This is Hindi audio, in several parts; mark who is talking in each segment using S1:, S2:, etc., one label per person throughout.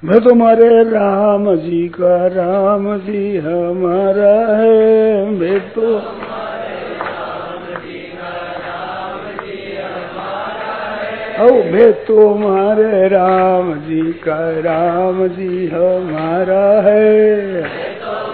S1: मैं तुम्हारे राम जी का, राम जी हमारा है। मैं तो मैं तुम्हारे राम जी का, राम जी हमारा है।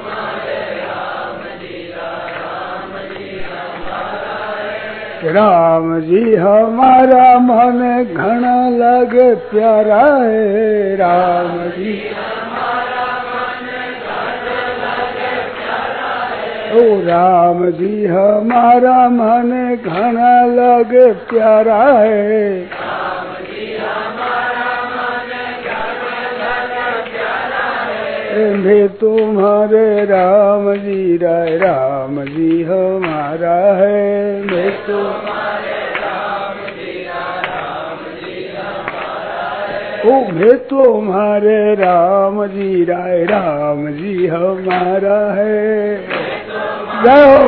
S1: राम जी हमारा मन घना लगे प्यारा है। राम जी हमारा मन घना लगे प्यारा है। ओ राम जी हमारा मन घना लगे प्यारा है। राम जी हमारा मन घना लगे प्यारा है। मैं तुम्हारे राम जी राय, राम जी हमारा है। मैं तुम्हारे राम जी राम जी हमारा है। ओ मैं तुम्हारे राम जी राय, राम जी हमारा है। जाओ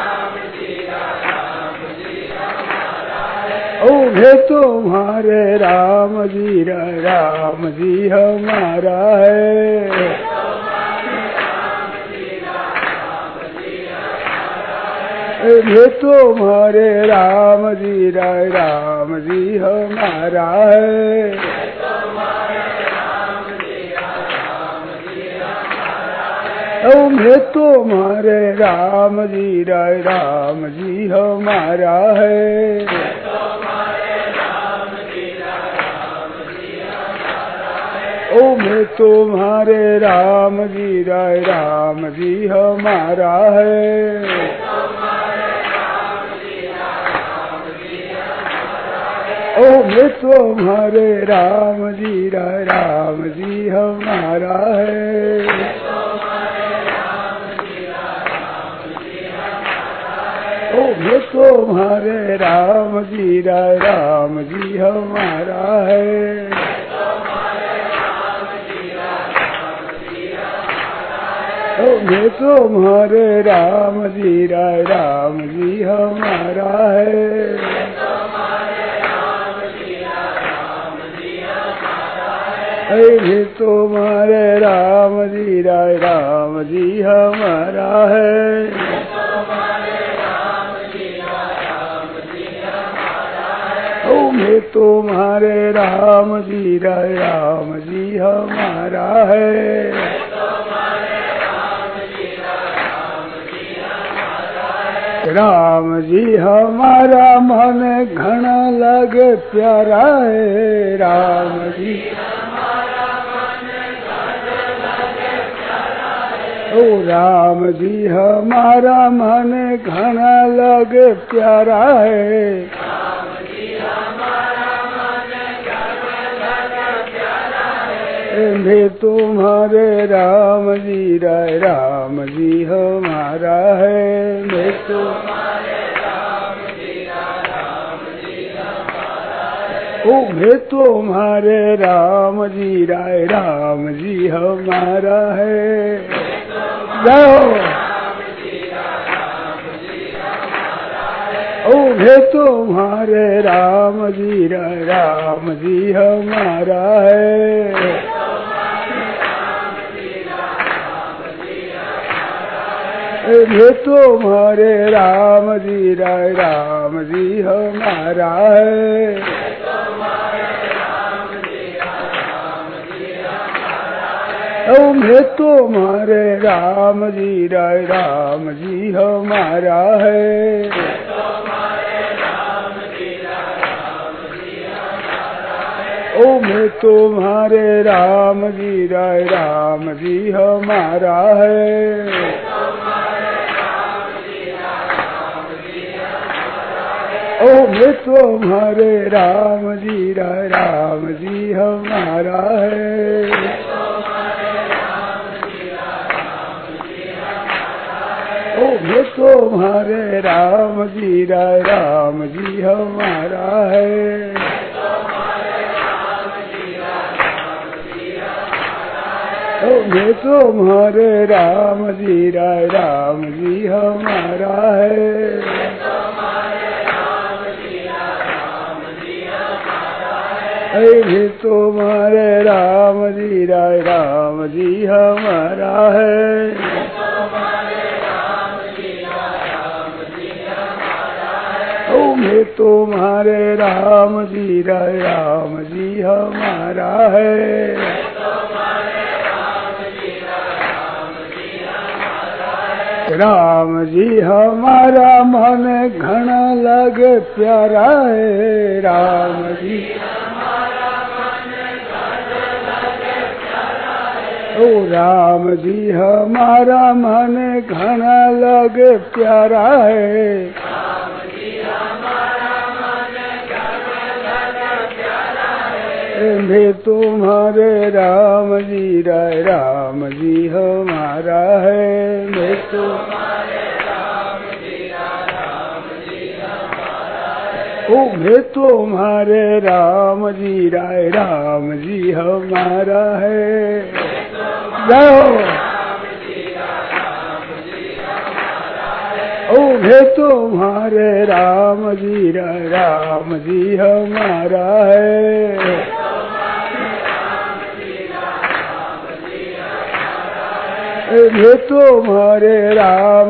S1: ओ मैं तुम्हारे राम जी राय, राम जी हमारा है। मैं तुम्हारे राम जी राय, राम जी हमारा है। ओ मैं तुम्हारे राम जी राय, राम जी हमारा है। ओ मैं तुम्हारे राम जी राय, राम जी हमारा है। ओ मैं तुम्हारे राम जी राय, राम जी हमारा है। ओ मैं तुम्हारे राम जी राय, राम जी हमारा है। ओ मैं तुम्हारे राम जी राय, राम जी हमारा है। मैं तुम्हारे राम जी राय, राम जी हमारा है। ओ मैं तुम्हारे राम जी राय, राम जी हमारा है। राम जी हमारा मन घना लगे प्यारा है। राम जी ओ राम जी हमारा मन घना लगे प्यारा है। राम जी हमारा मन घना लगे प्यारा है। मैं तुम्हारे राम जी राय, राम जी हमारा है। मैं तुम्हारे राम जी राय, राम जी हमारा है। ओ मैं तुम्हारे राम जी राय, राम जी हमारा है। जाओ ओ मैं तुम्हारे राम जी राय, राम जी हमारा है। मैं तुम्हारे राम जी राय, राम जी हमारा है। ओ मैं तुम्हारे राम जी राय, राम जी हमारा है। ओ मैं तुम्हारे राम जी राय, राम जी हमारा है। ओ मैं तुम्हारे राम जी राय, राम जी हमारा है। ओ मैं तुम्हारे राम जी राय, राम जी हमारा है। ओ मैं तुम्हारे राम जी राय, राम जी हमारा है। भी तुम्हारे राम जी हमारा है। भी तुम्हारे राम जी हमारा है। राम जी हमारा मन घना लगे प्यारा है। राम जी ओ राम जी हमारा मन घना लगे प्यारा है। भी तुम्हारे राम जी हमारा है। मैं तुम्हारे भी तुम्हारे राम जी हमारा है। जाओ भी तुम्हारे राम जी हमारा है। भी तुम्हारे राम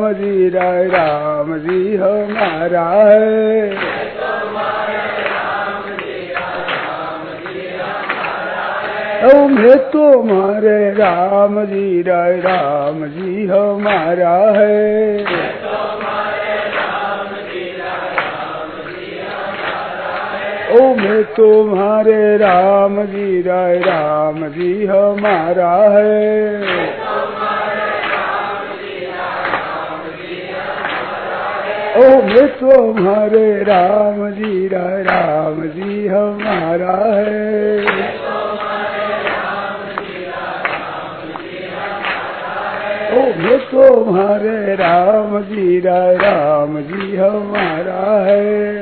S1: जी हमारा है। भी तुम्हारे राम जी हमारा है। भी तुम्हारे राम जी हमारा है। भी तुम्हारे राम जी हमारा है। भी तुम्हारे राम जी हमारा है।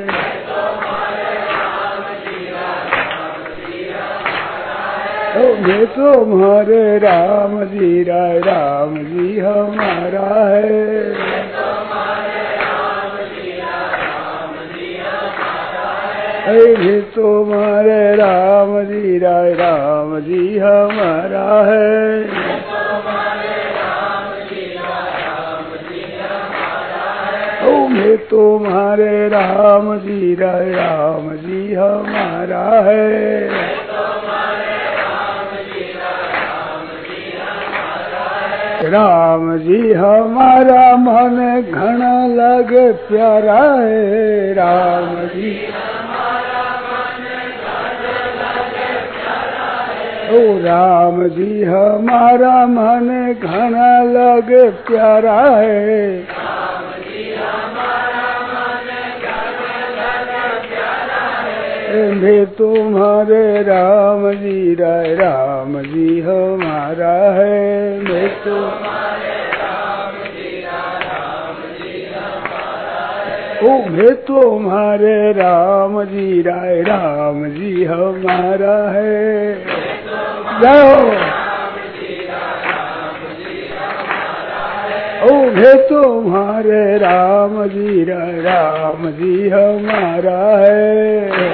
S1: भी तुम्हारे राम जी हमारा है। भी तुम्हारे राम जी हमारा है। भी तुम्हारे राम जी हमारा है। राम जी हमारा मन घना लगे प्यारा है। राम जी ओ राम जी हमारा मन घना लगे प्यारा है। भी तुम्हारे राम जी हमारा है। मैं तुम्हारे भी तुम्हारे राम जी हमारा है। जाओ भी तुम्हारे राम जी हमारा है।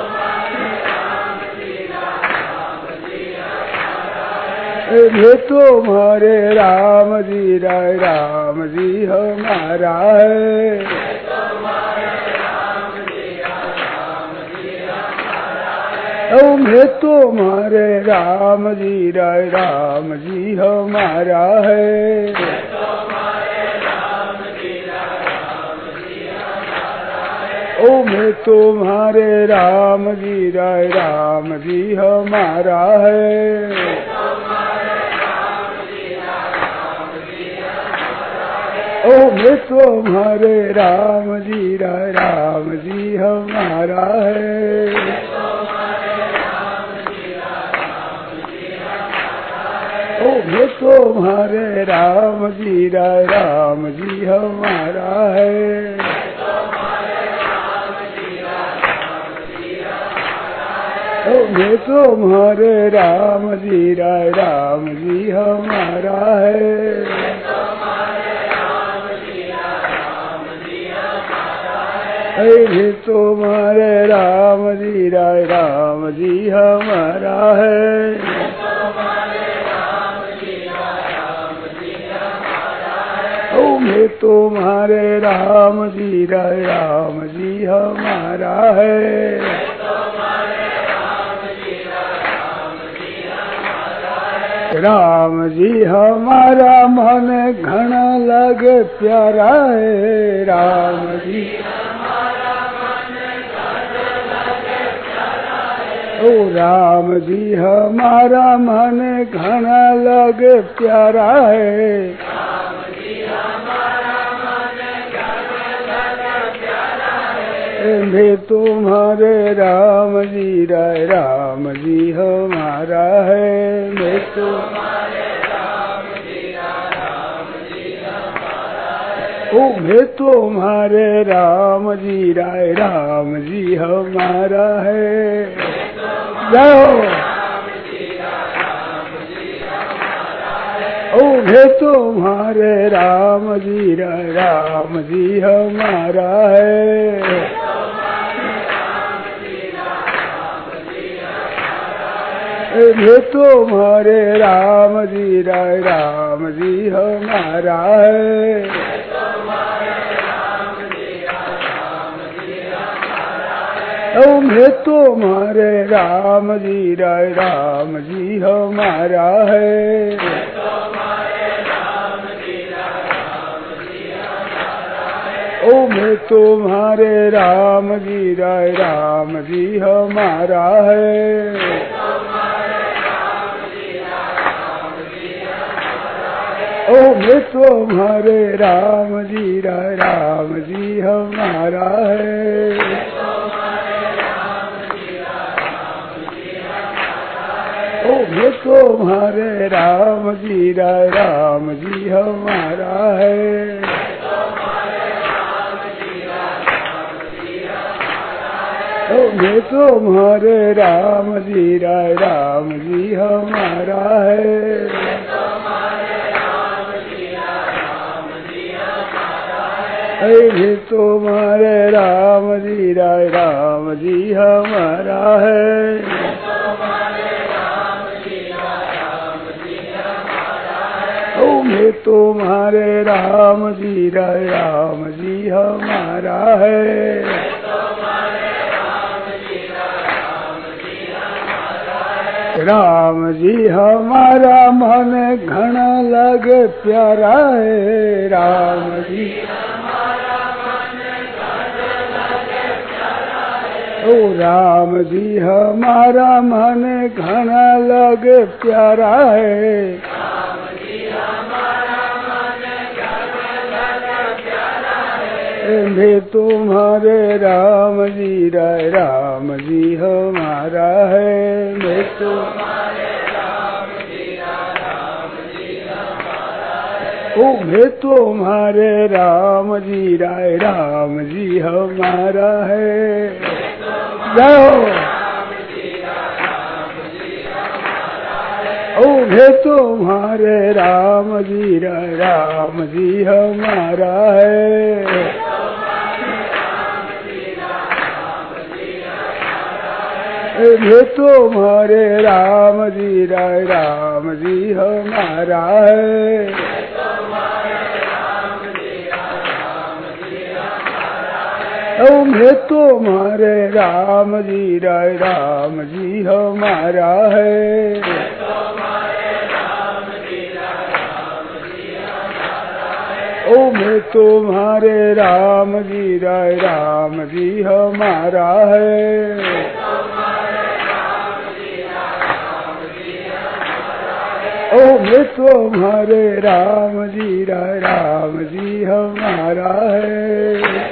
S1: भी तुम्हारे राम जी हमारा है। भी तुम्हारे राम जी हमारा है। भी तुम्हारे राम जी हमारा है। भी तुम्हारे राम जी हमारा है। भी तुम्हारे राम जी हमारा है। भी तुम्हारे राम जी हमारा है। भी तुम्हारे राम जी हमारा है। मैं तुम्हारे राम जी हमारा है। राम जी हमारा मन घना लगे प्यारा है। राम जी ओ राम जी हमारा मन घना लगे प्यारा है। मैं तुम्हारे राम जी हमारा है। मैं तुम्हारे मैं तुम्हारे राम जी हमारा है। जाओ मैं तुम्हारे राम जी हमारा है। मैं तुम्हारे राम जी हमारा है। मैं तुम्हारे राम जी हमारा है। मैं तुम्हारे राम जी हमारा है। मैं तुम्हारे राम जी हमारा है। मैं तुम्हारे राम जी हमारा है। मैं तुम्हारे राम जी हमारा है। मैं तुम्हारे राम जी हमारा है। मैं तुम्हारे राम जी हमारा है। राम जी हमारा मन घना लगे प्यारा है। राम जी ओ राम जी हमारा मन घना लगे प्यारा है। मैं तुम्हारे राम जी हमारा है। मैं तुम्हारे मैं तुम्हारे राम जी हमारा है। जाओ मैं तुम्हारे राम जी हमारा है। मैं तुम्हारे राम जी हमारा है। मैं तुम्हारे राम जी हमारा है। मैं तुम्हारे राम जी हमारा है। मैं तुम्हारे राम जी हमारा है।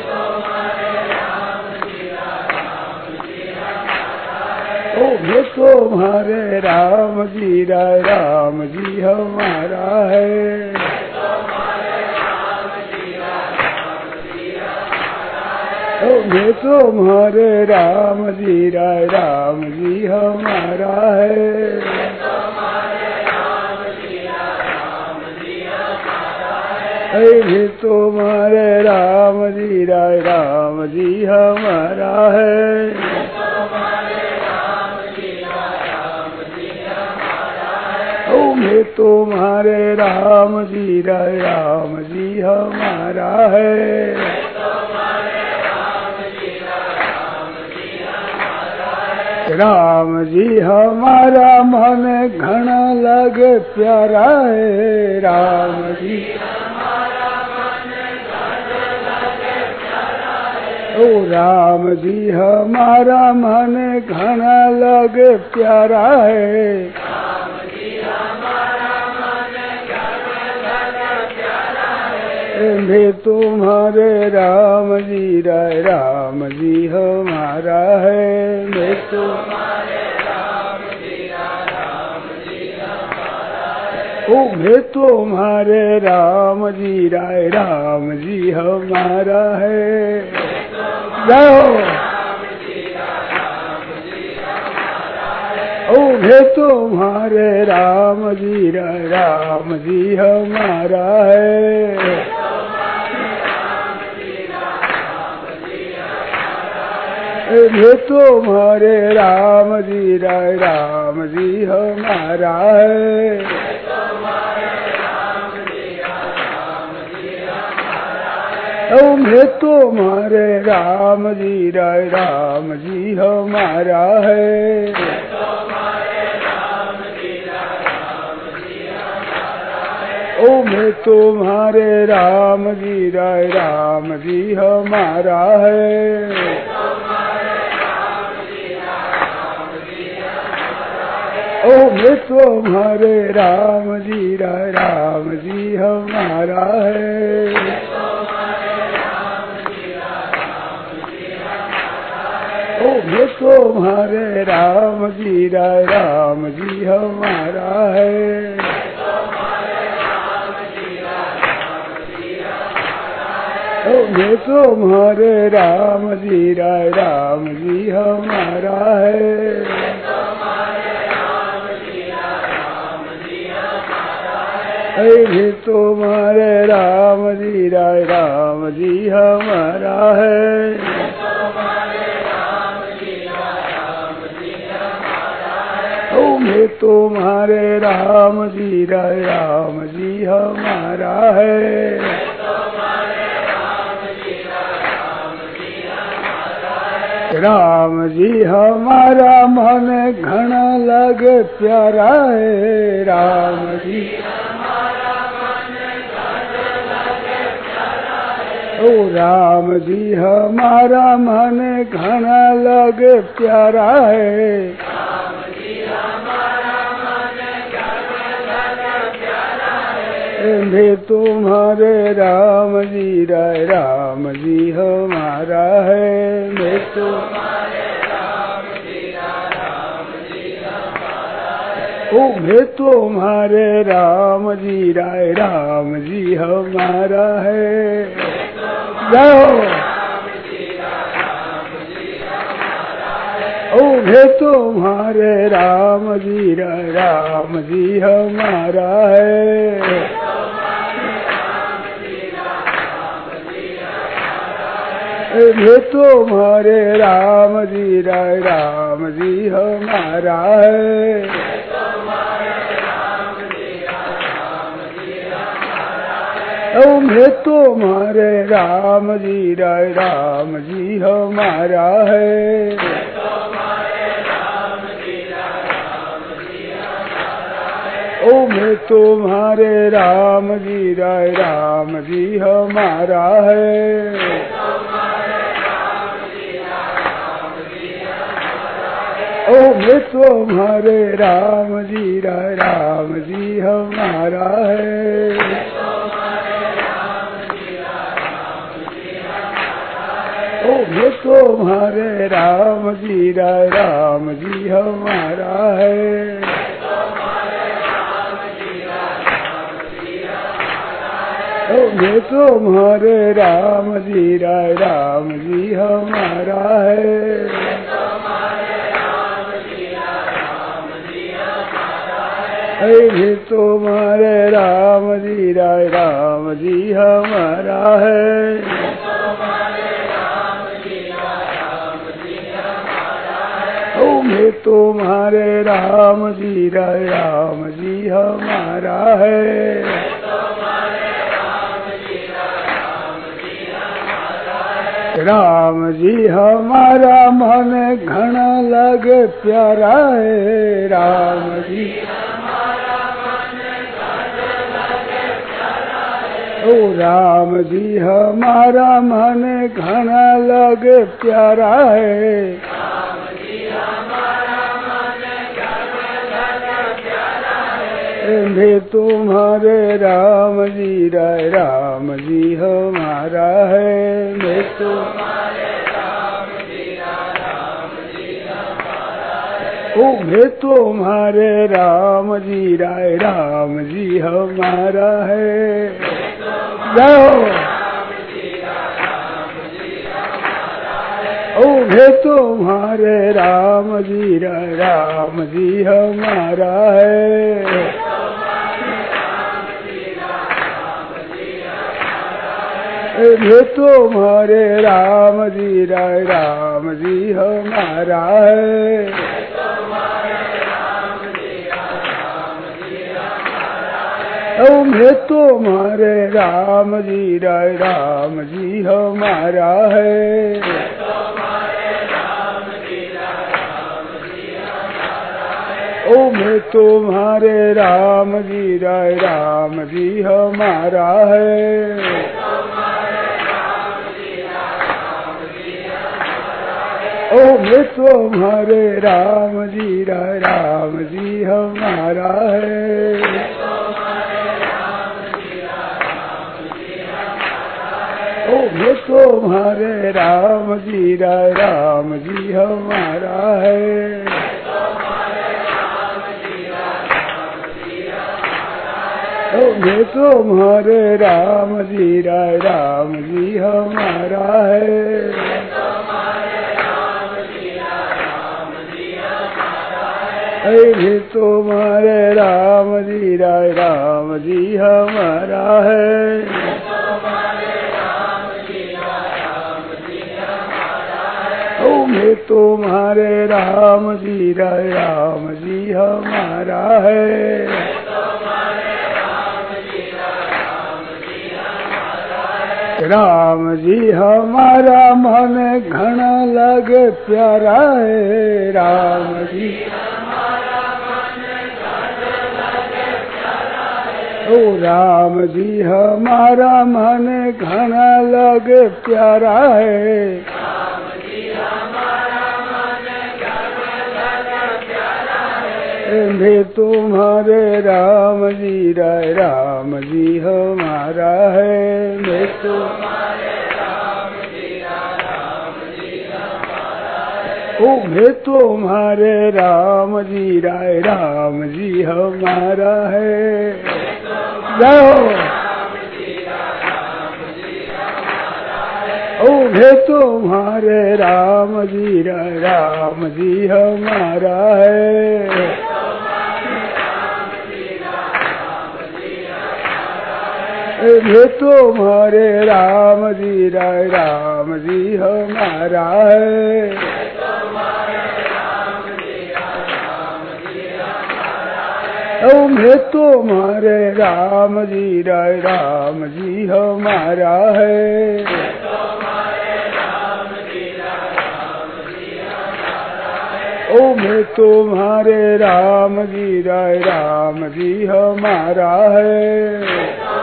S1: मैं तुम्हारे राम जी हमारा है। मैं तुम्हारे राम जी हमारा है। भी तुम्हारे राम जी हमारा है। मैं तुम्हारे राम जी हमारा है। राम जी हमारा मन घना लगे प्यारा है। राम जी ओ राम जी हमारा मन घना लगे प्यारा है। मैं तुम्हारे राम जी हमारा है। मैं तुम्हारे राम जी हमारा है। ओ मैं तुम्हारे राम जी हमारा है। जाओ ओ मैं तुम्हारे राम जी हमारा है। मैं तुम्हारे राम जी हमारा है। ओ मैं तुम्हारे राम जी हमारा है। ओ मैं तुम्हारे राम जी हमारा है। ओ मैं तुम्हारे राम जी हमारा है। ओ मैं तुम्हारे राम जी हमारा है। ओ मैं तुम्हारे राम जी हमारा है। मैं तुम्हारे राम जी हमारा है। ओ मैं तुम्हारे राम जी हमारा है। राम जी हमारा मन घना लगे प्यारा है। राम जी ओ राम जी हमारा मन घना लगे प्यारा है। मैं तुम्हारे राम जी हमारा है। मैं तुम्हारे ओ मैं तुम्हारे राम जी हमारा है। जाओ ओ मैं तुम्हारे राम जी हमारा है। मैं तुम्हारे राम जी हमारा है। ओ मैं तुम्हारे राम जी हमारा है। ओ मैं तुम्हारे राम जी हमारा है। ओ मैं तुम्हारे राम जी हमारा है। ओ मैं तुम्हारे राम जी हमारा है। ओ मैं तुम्हारे राम जी हमारा है। भी तुम्हारे राम जी हमारा है। भी तुम्हारे राम जी हमारा है। राम जी हमारा मन घना लगे प्यारा है। राम जी ओ राम जी हमारा मन घना लगे प्यारा है। भी तुम्हारे राम जी हमारा है। मैं तुम्हारे राम जी हमारा है। जाओ भी तुम्हारे राम जी हमारा है। भी तुम्हारे राम जी हमारा है। भी तुम्हारे राम जी हमारा है। भी तुम्हारे राम जी हमारा है। भी तुम्हारे राम जी हमारा है। भी तुम्हारे राम जी हमारा है। भी तुम्हारे राम जी हमारा है। भी तुम्हारे राम जी हमारा है। भी तुम्हारे राम जी हमारा है। राम जी हमारा मन घना लगे प्यारा है। राम जी ओ राम जी हमारा मन घना लगे प्यारा है। भी तुम्हारे राम जी हमारा है। मैं तुम्हारे भी तुम्हारे राम जी हमारा है। जाओ भी तुम्हारे राम जी हमारा है। भी तुम्हारे राम जी हमारा है। भी तुम्हारे राम जी हमारा है। भी तुम्हारे राम जी हमारा है।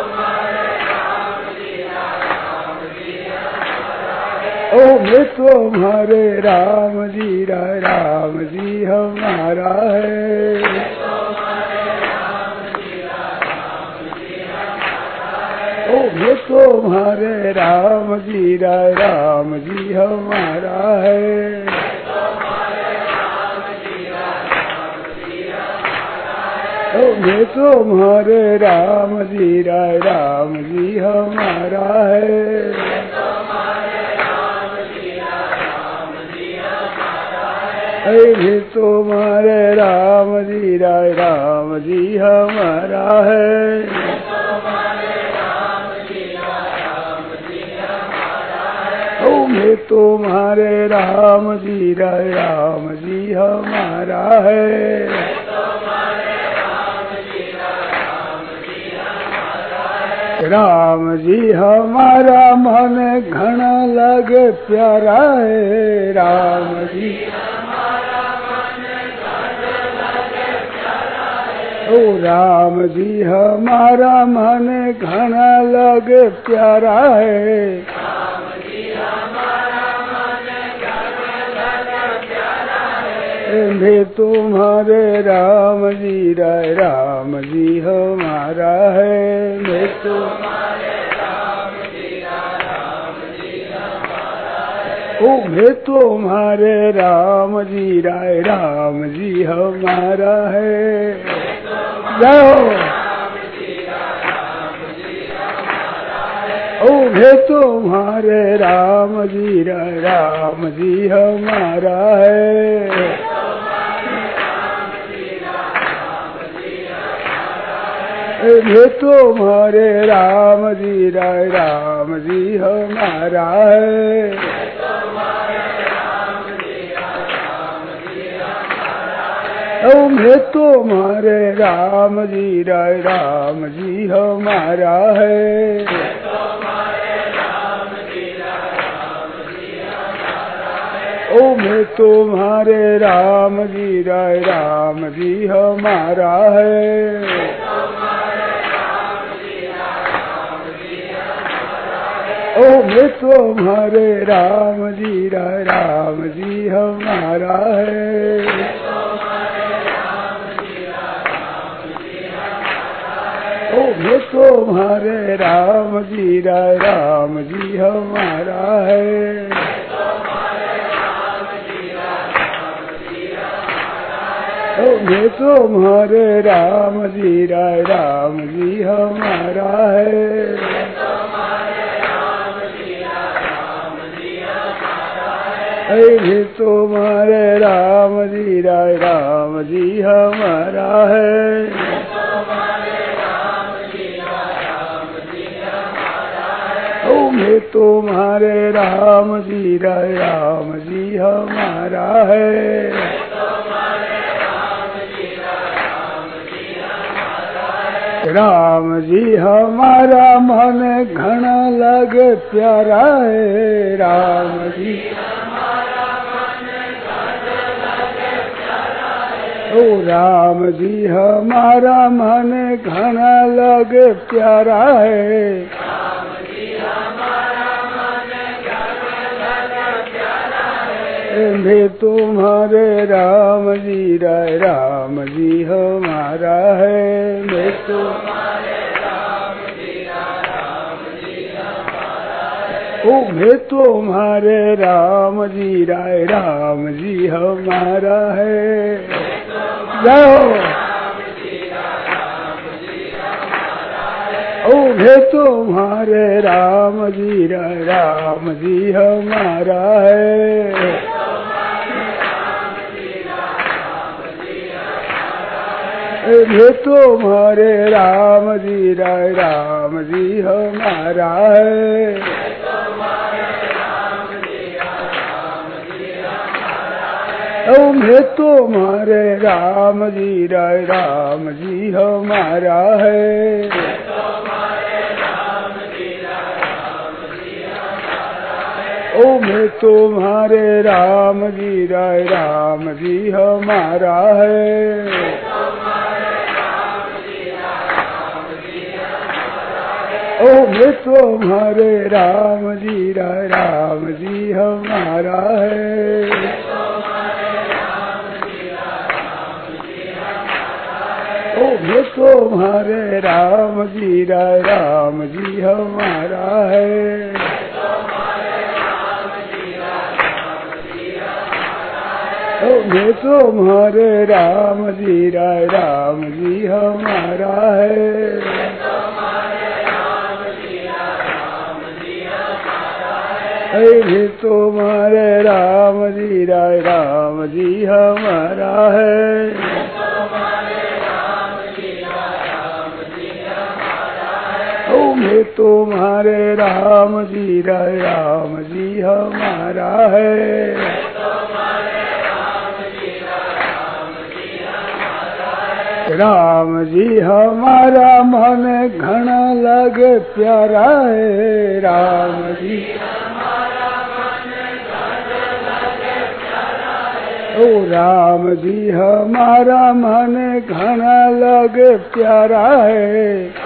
S1: भी तुम्हारे राम जी हमारा है। भी तुम्हारे राम जी हमारा है। भी तुम्हारे राम जी हमारा है। भी तुम्हारे राम जी हमारा है। भी तुम्हारे राम जी हमारा है। राम जी हमारा मन घना लगे प्यारा है। राम जी ओ राम जी हमारा मन घना लगे प्यारा है। भी तुम्हारे राम जी हमारा है। मैं तुम्हारे राम भी तुम्हारे राम जी हमारा है। जाओ भी तुम्हारे राम जी हमारा है। भी तुम्हारे राम जी हमारा है। भी तुम्हारे राम जी हमारा है। भी तुम्हारे राम जी हमारा है। भी तुम्हारे राम जी हमारा है। भी तुम्हारे राम जी हमारा है। भी तुम्हारे राम जी हमारा है। भी तुम्हारे राम जी हमारा है। भी तुम्हारे राम जी हमारा है। राम जी हमारा मन घना लगे प्यारा है। राम जी ओ राम जी हमारा मन घना लगे प्यारा है। भी तुम्हारे राम जी हमारा है। मैं तुम्हारे भी तुम्हारे राम जी हमारा है। जाओ भी तुम्हारे राम जी हमारा है। भी तुम्हारे राम जी हमारा है। भी तुम्हारे राम जी हमारा है। भी तुम्हारे राम जी हमारा है। भी तुम्हारे राम जी हमारा है। भी तुम्हारे राम जी हमारा है। भी तुम्हारे राम जी हमारा है। भी तुम्हारे राम जी हमारा है। ओ मैं तुम्हारे राम जी हमारा है। राम जी हमारा मन घना लगे प्यारा है। राम जी ओ राम जी हमारा मन घना लगे प्यारा है।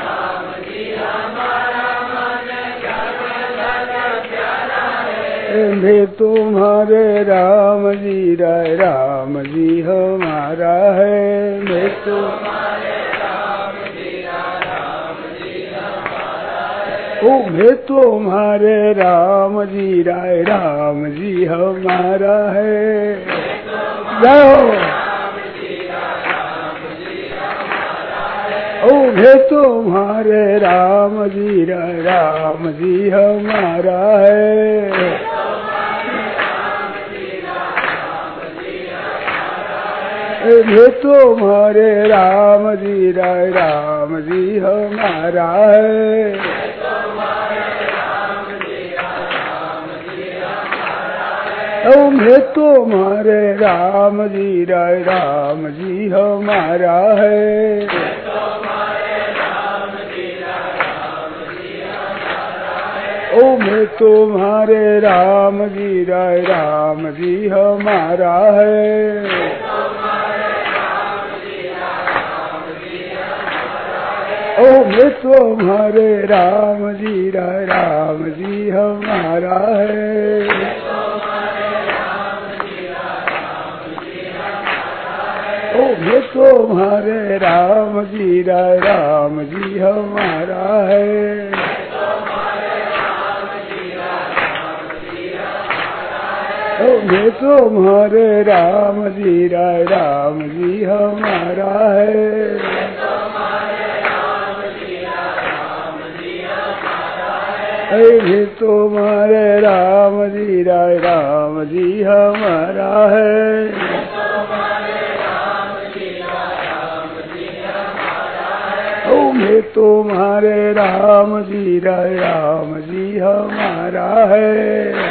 S1: मैं तुम्हारे राम जी हमारा है। मैं तुम्हारे ओ मैं तुम्हारे राम जी हमारा है। जाओ ओ मैं तुम्हारे राम जी हमारा है। मैं तुम्हारे राम जी हमारा है। ओ मैं तुम्हारे राम जी हमारा है। ओ मैं तुम्हारे राम जी हमारा है। ओ मैं तुम्हारे राम जी हमारा है। ओ मैं तुम्हारे राम जी हमारा है। ओ मैं तुम्हारे राम जी हमारा है। मैं तुम्हारे राम जी हमारा है। ओ मैं तुम्हारे राम जी हमारा है।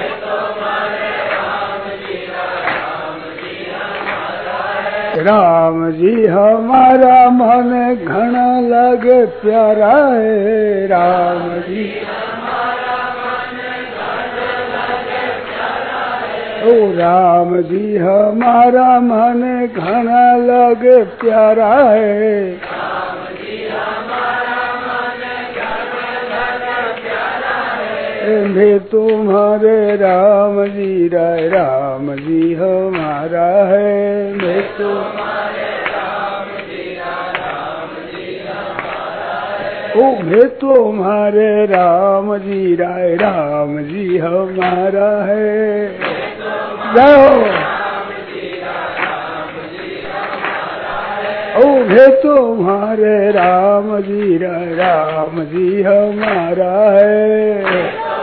S1: राम जी हमारा मन घना लगे प्यारा है। राम जी ओ राम जी हमारा मन घना लगे प्यारा है। मैं तुम्हारे राम जी हमारा है। मैं तुम्हारे ओ मैं तुम्हारे राम जी हमारा है। जाओ ओ मैं तुम्हारे राम जी हमारा है।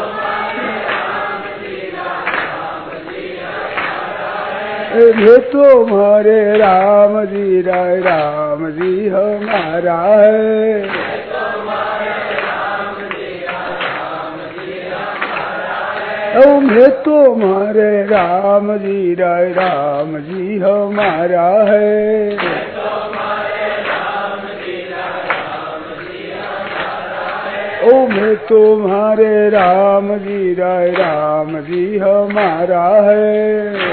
S1: मैं तुम्हारे राम जी हमारा है। ओ मैं तुम्हारे राम जी हमारा है। ओ मैं तुम्हारे राम जी हमारा है।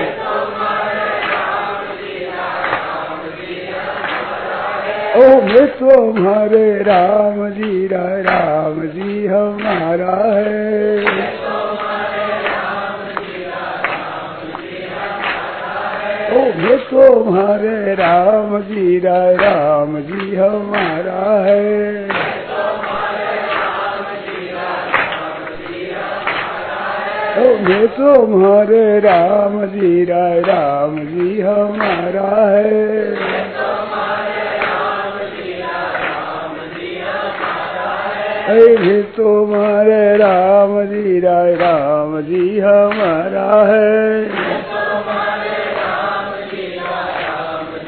S1: ओ मैं तुम्हारे राम जी हमारा है। ओ मैं तुम्हारे राम जी हमारा है। ओ मैं तुम्हारे राम जी हमारा है। मैं तुम्हारे राम जी हमारा है।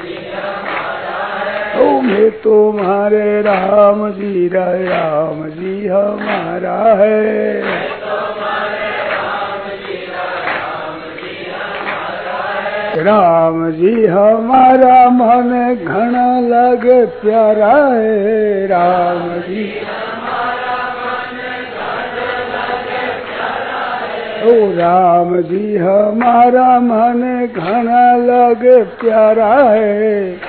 S1: भी तुम्हारे राम जी हमारा है। राम जी हमारा मन घना लगे प्यारा है। राम जी ओ राम जी हमारा मन घना लगे प्यारा है।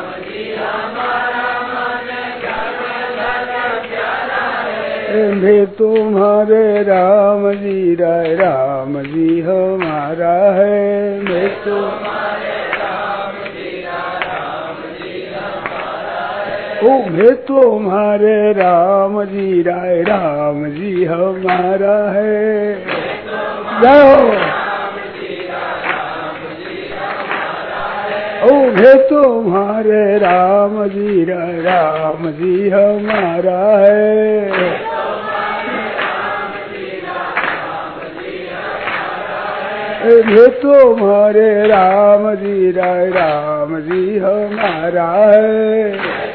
S1: भी तुम्हारे राम जी हमारा है। मैं तो ओ मैं तुम्हारे राम जी हमारा है। जाओ ओ मैं तुम्हारे राम जी हमारा है। ये तुम्हारे राम जी हमारा है।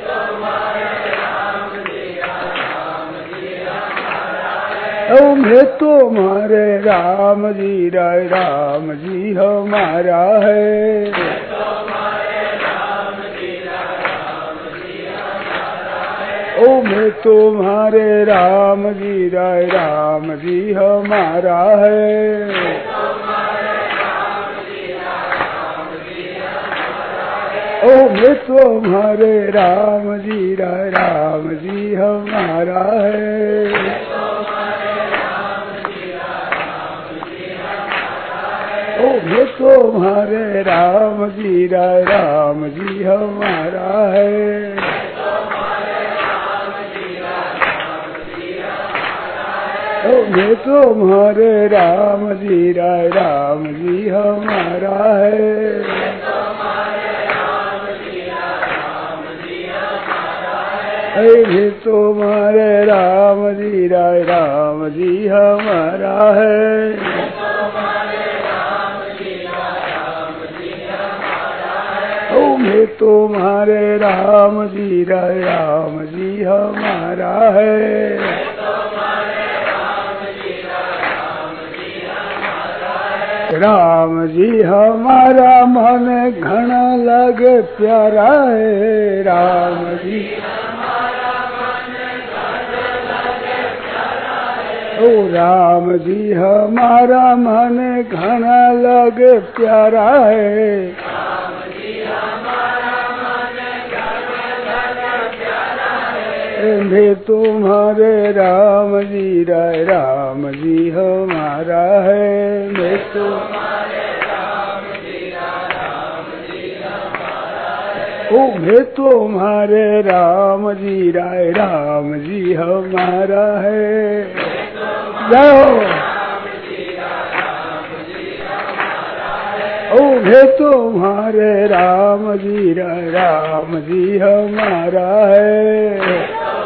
S1: ओ मैं तुम्हारे राम जी हमारा है। ओ मैं तुम्हारे राम जी हमारा है। ओ मैं तुम्हारे राम जी हमारा है। ओ मैं तुम्हारे राम जी हमारा है। ओ मैं तुम्हारे राम जी हमारा है। भी तुम्हारे राम जी हमारा है। ओ मैं तुम्हारे राम जी हमारा है। राम जी हमारा मन घना लगे प्यारा है। राम जी ओ राम जी हमारा मन घना लगे प्यारा है। भी तुम्हारे राम जी हमारा है। मैं तो ओ मैं तुम्हारे राम जी हमारा है। जाओ ओ मैं तुम्हारे राम जी हमारा है।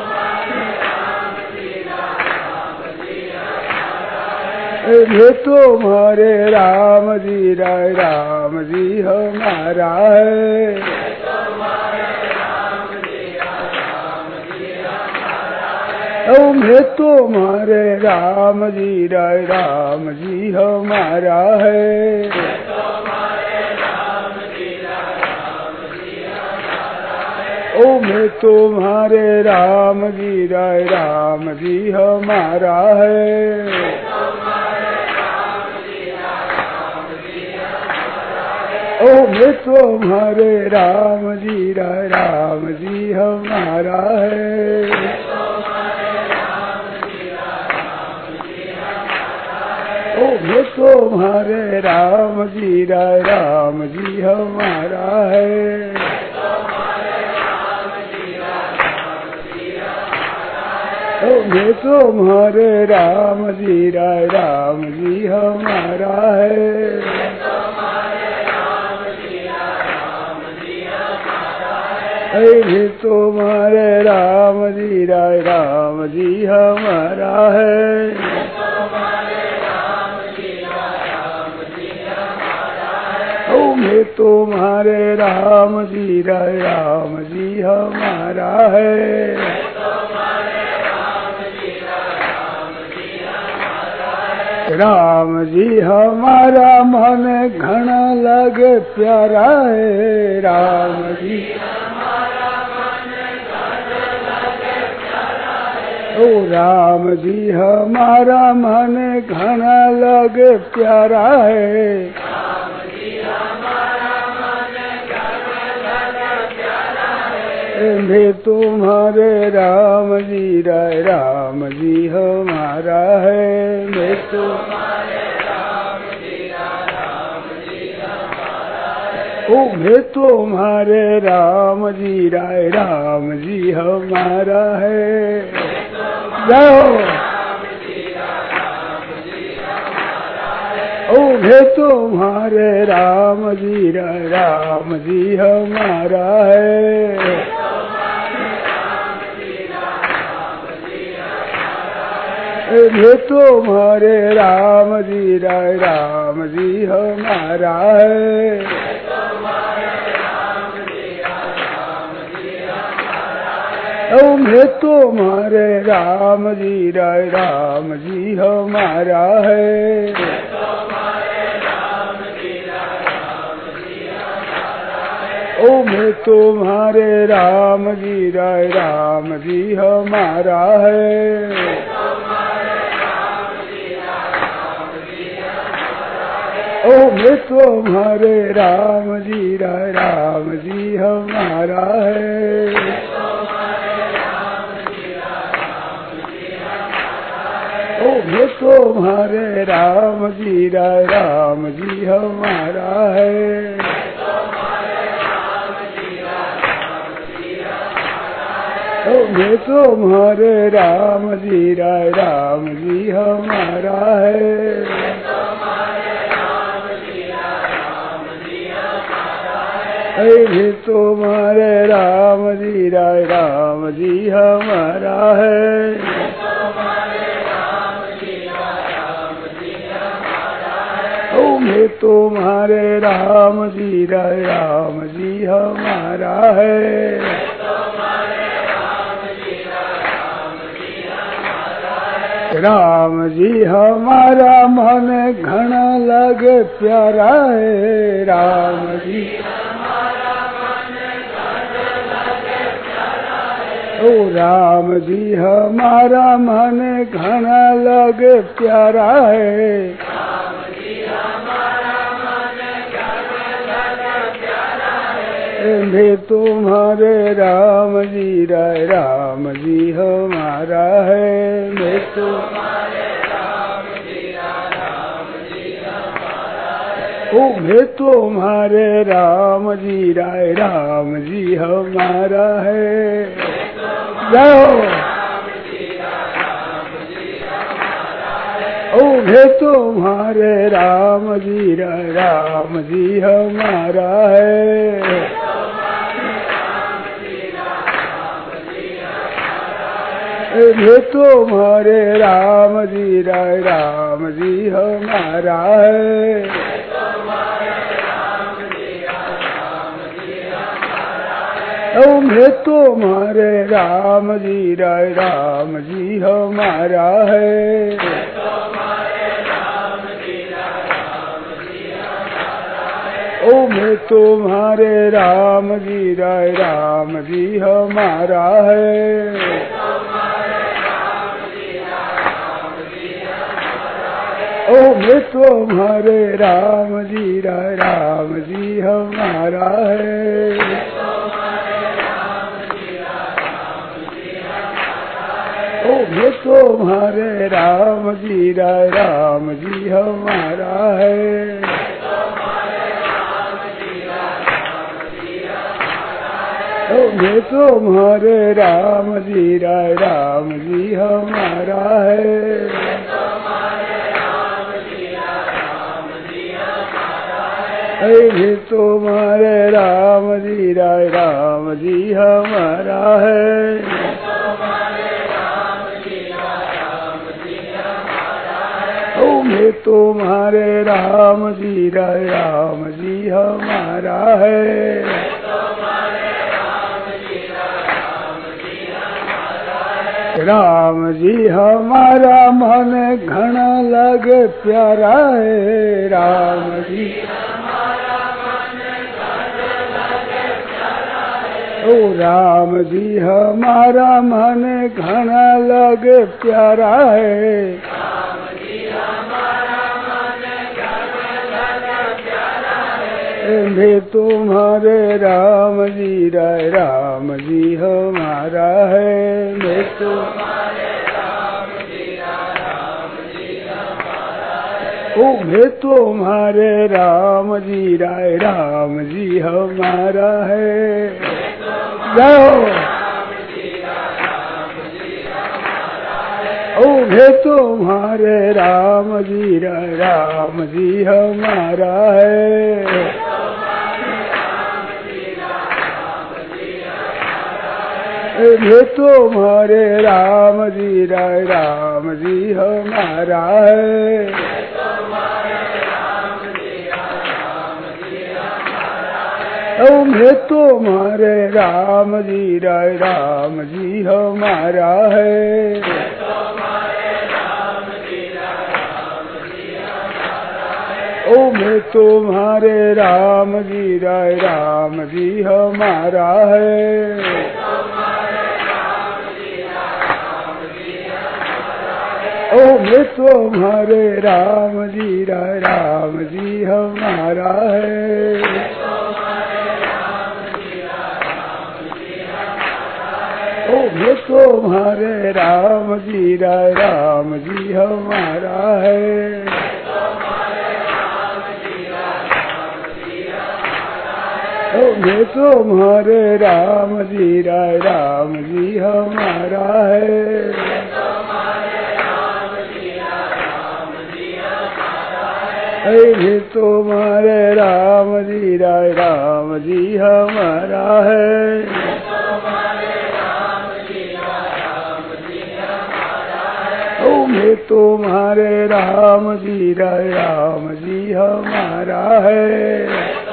S1: मैं तुम्हारे राम जी हमारा है। ओ मैं तुम्हारे राम जी हमारा है। ओ मैं तुम्हारे राम जी हमारा है। ओ मैं तुम्हारे राम जी हमारा है। ओ मैं तुम्हारे राम जी हमारा है। ओ मैं तुम्हारे राम जी हमारा है। भी तुम्हारे राम जी हमारा है। ओ मैं तुम्हारे राम जी हमारा है। राम जी हमारा मन घना लगे प्यारा है। राम जी ओ राम जी हमारा मन घना लगे प्यारा है। मैं तुम्हारे राम जी हमारा है। मैं तुम्हारे राम जी हमारा है। ओ मैं तुम्हारे राम जी हमारा है। जाओ ओ मैं तुम्हारे राम जी हमारा है। ये तुम्हारे राम जी हमारा है। ओ मैं तुम्हारे राम जी हमारा है। ओ मैं तुम्हारे राम जी हमारा है। ओ मैं तुम्हारे राम जी हमारा है। ओ मैं तुम्हारे राम जी हमारा है। ओ मैं तुम्हारे राम जी हमारा है। मैं तुम्हारे राम जी हमारा है। ओ मैं तुम्हारे राम जी हमारा है। राम जी हमारा मन घना लगे प्यारा है। राम जी ओ राम जी हमारा मन घना लगे प्यारा है। मैं तुम्हारे राम जी हमारा है। मैं तुम्हारे ओ मैं तुम्हारे राम जी हमारा है। जाओ ओ मैं तुम्हारे राम जी हमारा है। मैं तुम्हारे राम जी हमारा है। ओ मैं तुम्हारे राम जी हमारा है। ओ मैं तुम्हारे राम जी हमारा है। ओ मैं तुम्हारे राम जी हमारा है। ओ मैं तुम्हारे राम जी हमारा है। ओ मैं तुम्हारे राम जी हमारा है। मैं तुम्हारे राम जी हमारा है। ओ मैं तुम्हारे राम जी हमारा है। राम जी हमारा मन घना लगे प्यारा है। राम जी ओ राम जी हमारा मन घना लगे प्यारा है। मैं तुम्हारे राम जी हमारा है। मैं तुम्हारे मैं तुम्हारे राम जी हमारा है। जाओ मैं तुम्हारे राम जी हमारा है। मैं तुम्हारे राम जी हमारा है। मैं तुम्हारे राम जी हमारा है। मैं तुम्हारे राम जी हमारा है। मैं तुम्हारे राम जी हमारा है। मैं तुम्हारे राम जी हमारा है। मैं तुम्हारे राम जी हमारा है। मैं तुम्हारे राम जी हमारा है। मैं तुम्हारे राम जी हमारा है।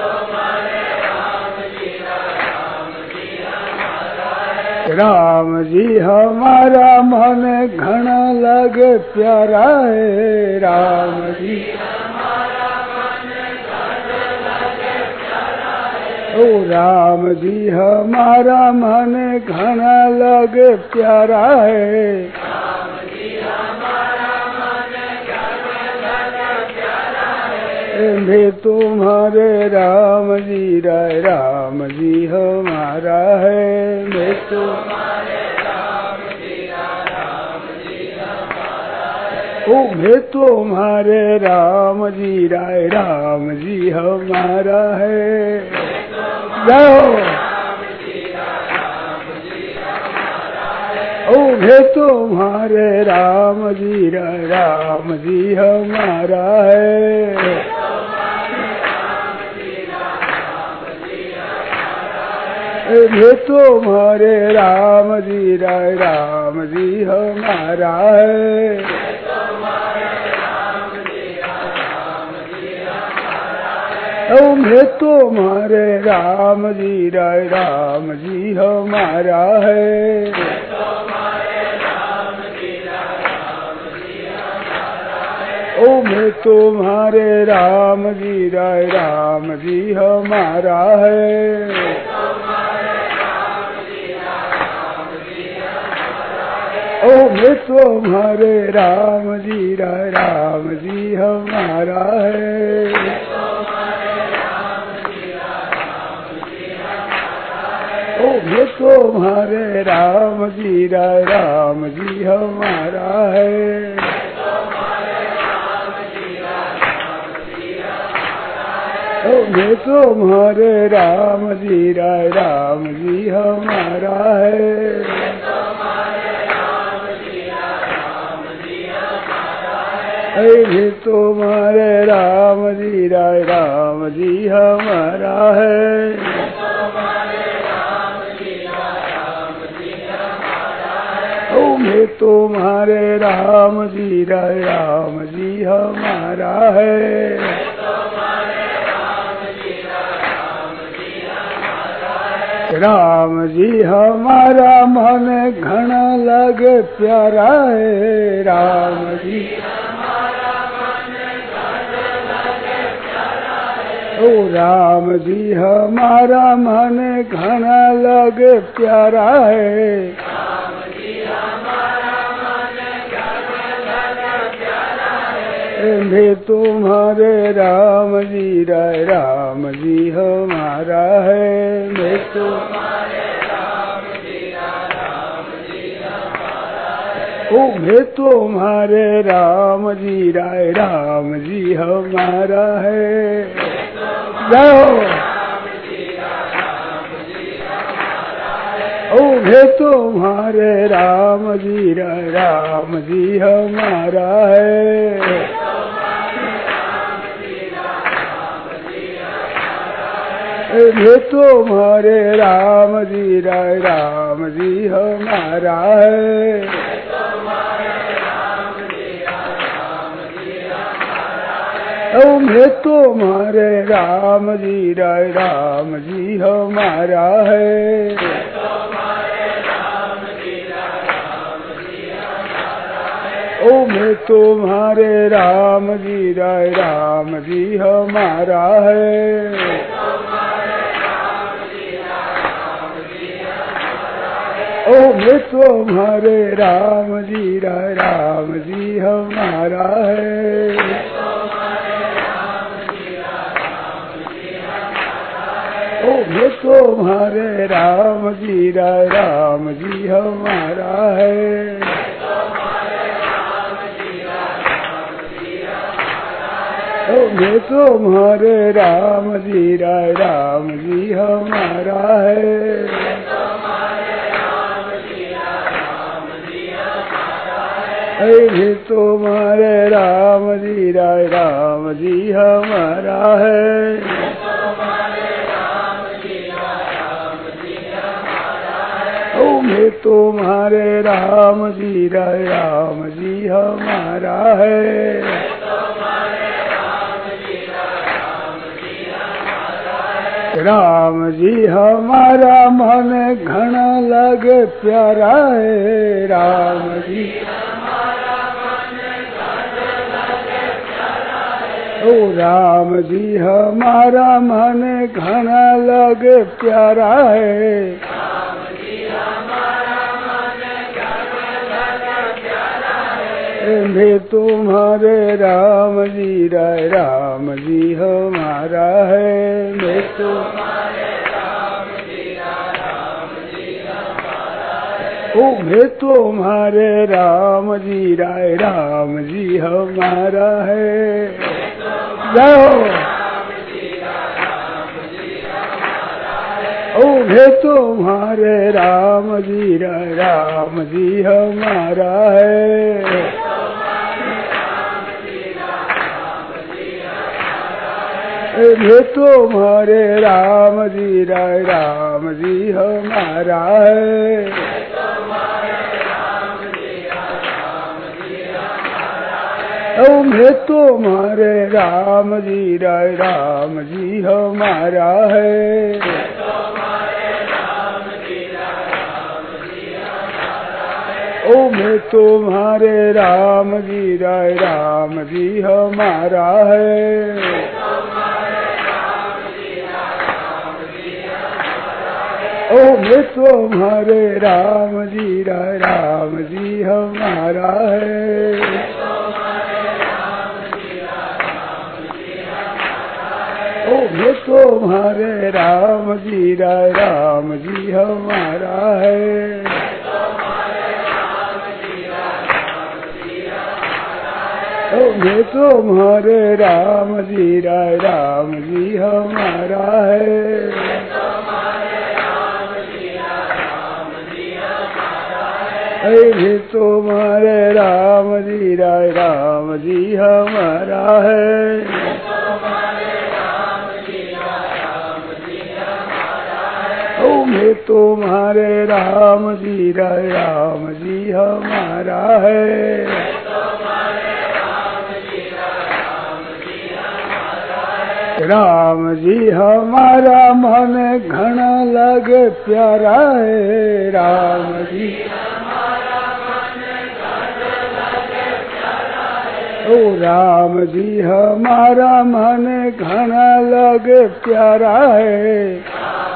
S1: राम जी हमारा मन घना लगे प्यारा है। राम जी राम जी हमारा मन घना लगे प्यारा है। मैं तुम्हारे राम जी हमारा है। मैं तुम्हारे मैं तुम्हारे राम जी हमारा है। जाओ मैं तुम्हारे राम जी हमारा है। मैं तुम्हारे राम जी हमारा है। मैं तुम्हारे राम जी हमारा है। मैं तुम्हारे राम जी हमारा है। मैं तुम्हारे राम जी हमारा है। मैं तुम्हारे राम जी हमारा है। मैं तुम्हारे राम जी हमारा है। मैं तुम्हारे राम जी हमारा है। ओम है तुम्हारे राम जी हमारा है। राम जी हमारा मन घना लगे प्यारा है। राम जी ओ राम जी हमारा मन घना लगे प्यारा है। मैं तुम्हारे राम जी हमारा है। मैं तुम्हारे ओ मैं तुम्हारे राम जी हमारा है। जाओ ओ मैं तुम्हारे राम जी हमारा है। मैं तुम्हारे राम जी हमारा है। ओ मैं तुम्हारे राम जी हमारा है। ओ मैं तुम्हारे राम जी हमारा है। ओ मैं तुम्हारे राम जी हमारा है। ओ मैं तुम्हारे राम जी हमारा है। ओ मैं तुम्हारे राम जी हमारा है। मैं तुम्हारे राम जी हमारा है। ओ मैं तुम्हारे राम जी हमारा है। राम जी हमारा मन घना लगे प्यारा है। राम जी ओ राम जी हमारा मन घना लगे प्यारा है। मैं तुम्हारे राम जी हमारा है। मैं तुम्हारे ओ मैं तुम्हारे राम जी हमारा है। जाओ ओ मैं तुम्हारे राम जी हमारा है। मैं तुम्हारे राम जी हमारा है। ओ मैं तुम्हारे राम जी हमारा है। ओ मैं तुम्हारे राम जी हमारा है। ओ मैं तुम्हारे राम जी हमारा है। ओ मैं तुम्हारे राम जी हमारा है। ओ मैं तुम्हारे राम जी हमारा है। मैं तुम्हारे राम जी हमारा है। ओ मैं तुम्हारे राम जी हमारा है। राम जी हमारा मन घना लगे प्यारा है। राम जी ओ राम जी हमारा मन घना लगे प्यारा है।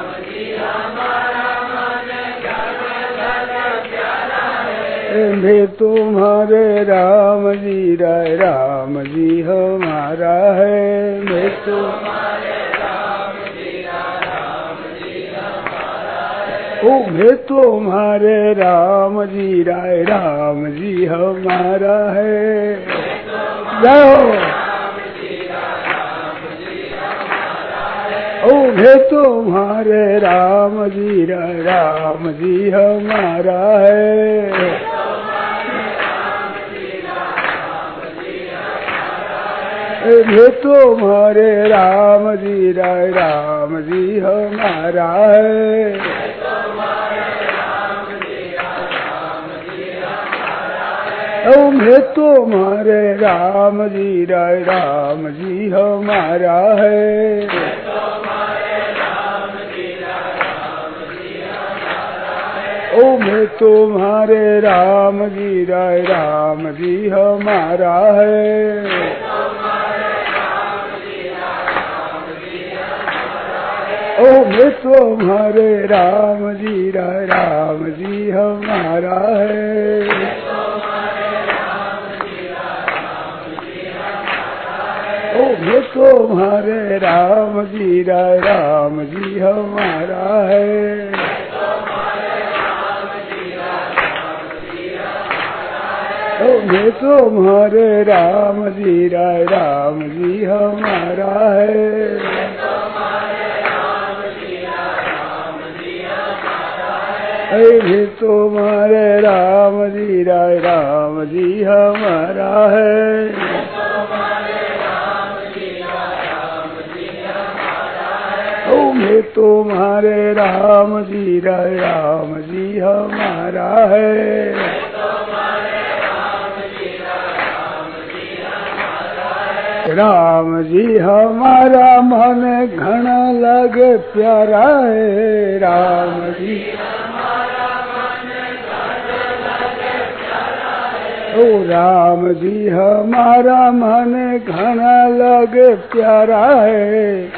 S1: भी तुम्हारे राम जी हमारा है। मैं तुम्हारे राम जी हमारा है। ओ मैं तुम्हारे राम जी हमारा है। जाओ ओ मैं तुम्हारे राम जी हमारा है। ये तुम्हारे राम जी हमारा है। ओ मैं तुम्हारे राम जी हमारा है। ओ मैं तुम्हारे राम जी हमारा है। ओ मैं तुम्हारे राम जी हमारा है। ओ मैं तुम्हारे राम जी हमारा है। ओ मैं तुम्हारे राम जी हमारा है। हे तुम्हारे राम जी हमारा है। ओ मैं तुम्हारे राम जी हमारा है। राम जी हमारा मन घना लगे प्यारा है। राम जी ओ राम जी हमारा मन घना लगे प्यारा है।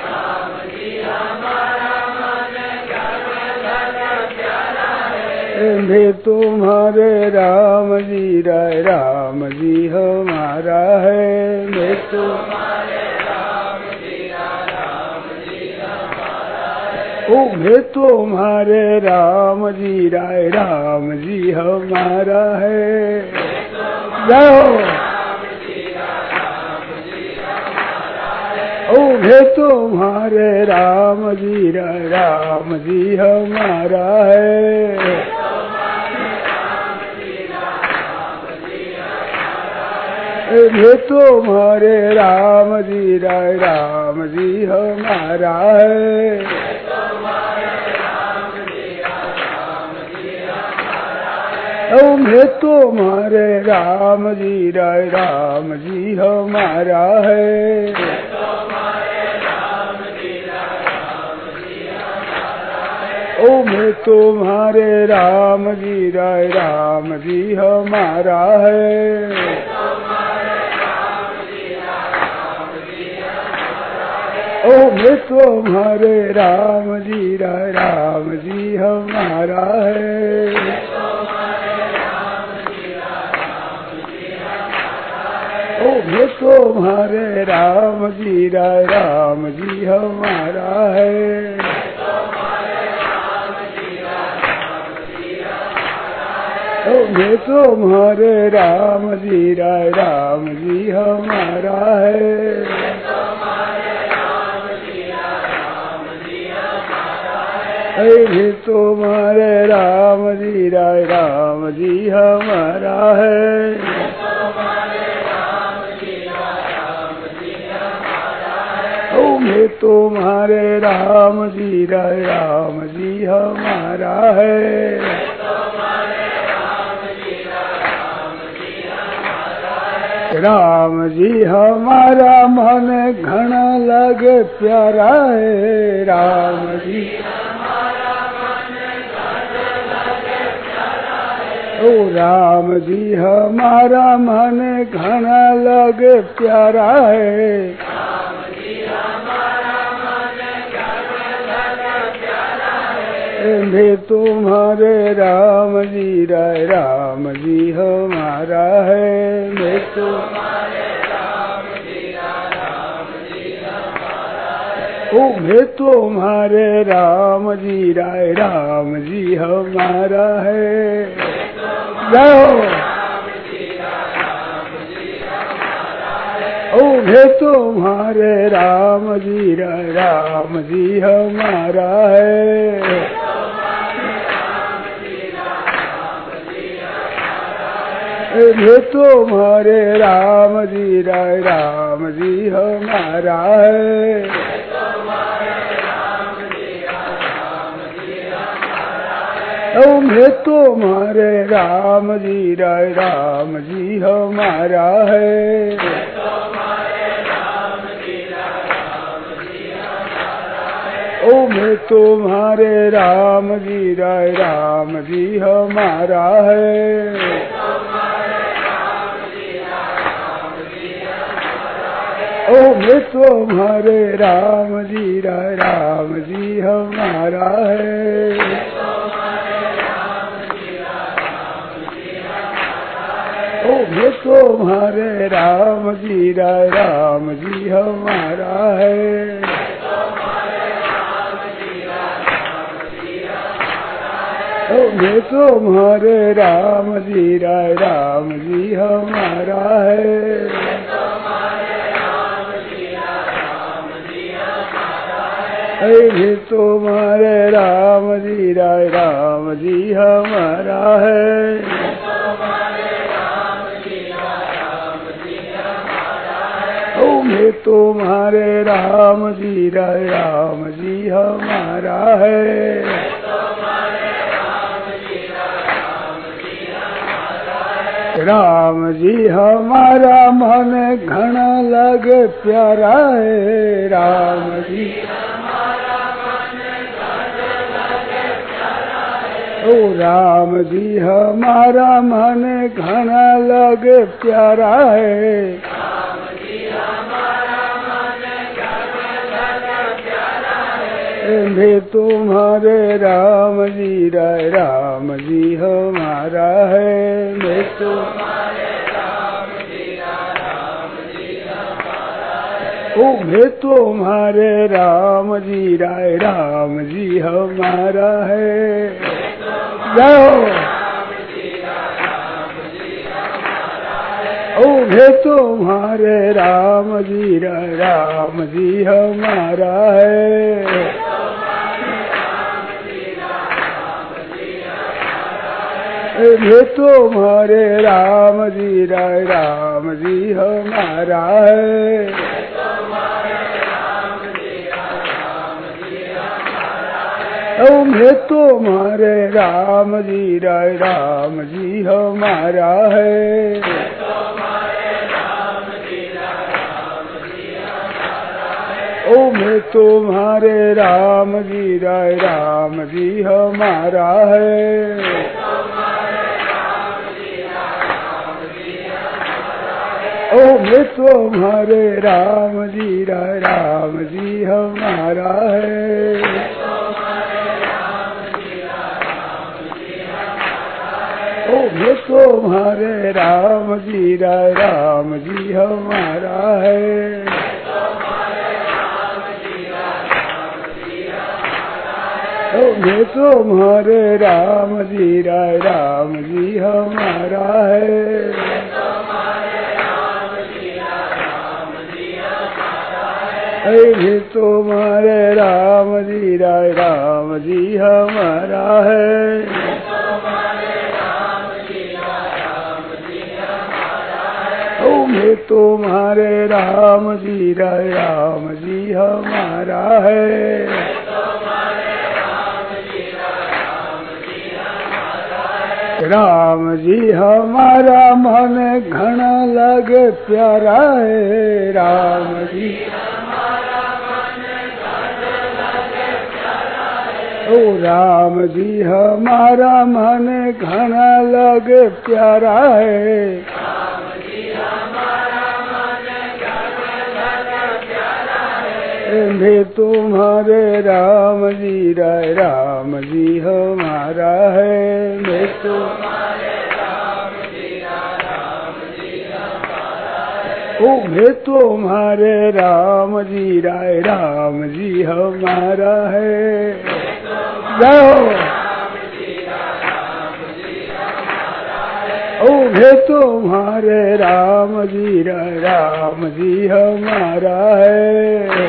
S1: भी तुम्हारे राम जी हमारा है। मैं तुम्हारे ओ मैं तुम्हारे राम जी हमारा है। जाओ ओ मैं तुम्हारे राम जी हमारा है। मैं तुम्हारे राम जी हमारा है। ओ मैं तुम्हारे राम जी हमारा है। ओ मैं तुम्हारे राम जी हमारा है। ओ मैं तुम्हारे राम जी हमारा है। ओ मैं तुम्हारे राम जी हमारा है। ओ मैं तुम्हारे राम जी हमारा है। हे तुम्हारे राम जी हमारा है। ओ मैं तुम्हारे राम जी हमारा है। राम जी हमारा मन घना लगे प्यारा है। राम जी ओ राम जी हमारा मन घना लगे प्यारा है। मैं तुम्हारे राम जी हमारा है। मैं तुम्हारे राम ओ मैं तुम्हारे राम जी हमारा है। जाओ ओ मैं तुम्हारे राम जी हमारा है। ये तुम्हारे राम जी हमारा है। ओ मैं तुम्हारे राम जी हमारा है। ओ मैं तुम्हारे राम जी हमारा है। ओ मैं तुम्हारे राम जी हमारा है। ओ मैं तुम्हारे राम जी हमारा है। ओ मैं तुम्हारे राम जी हमारा है। मैं तुम्हारे राम जी हमारा है। ओ मैं तुम्हारे राम जी हमारा है। राम जी हमारा मन घना लगे प्यारा है। राम जी ओ राम जी हमारा मन घना लगे प्यारा है। मैं तुम्हारे राम जी हमारा है। मैं तुम्हारे ओ मैं तुम्हारे राम जी हमारा है। जाओ ओ मैं तुम्हारे राम जी हमारा है। मैं तुम्हारे राम जी हमारा है। ओ मैं तुम्हारे राम जी हमारा है। ओ मैं तुम्हारे राम जी हमारा है। ओ मैं तुम्हारे राम जी हमारा है। ओ मैं तुम्हारे राम जी हमारा है। ओ मैं तुम्हारे राम जी हमारा है। मैं तुम्हारे राम जी हमारा है। ओ ये तुम्हारे राम जी हमारा है। राम जी हमारा मन घना लगे प्यारा है। राम जी ओ राम जी हमारा मन घना लगे प्यारा है। मैं तुम्हारे राम जी हमारा है। मैं तुम्हारे राम जी हमारा है। जाओ मैं तुम्हारे राम जी हमारा है।